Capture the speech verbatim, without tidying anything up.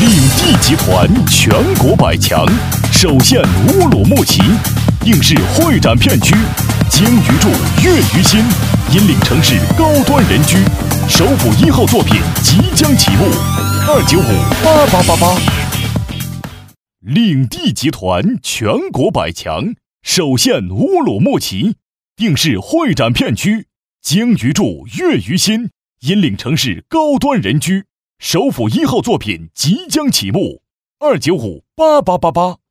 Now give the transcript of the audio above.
领地集团全国百强，首现乌鲁木齐，应试会展片区，鲸鱼柱月鱼心，引领城市高端人居，首府一号作品即将起步，二九五八八八八。领地集团全国百强，首现乌鲁木齐，应试会展片区，鲸鱼柱月鱼心，引领城市高端人居，首府一号作品即将起步，二九五八八八八。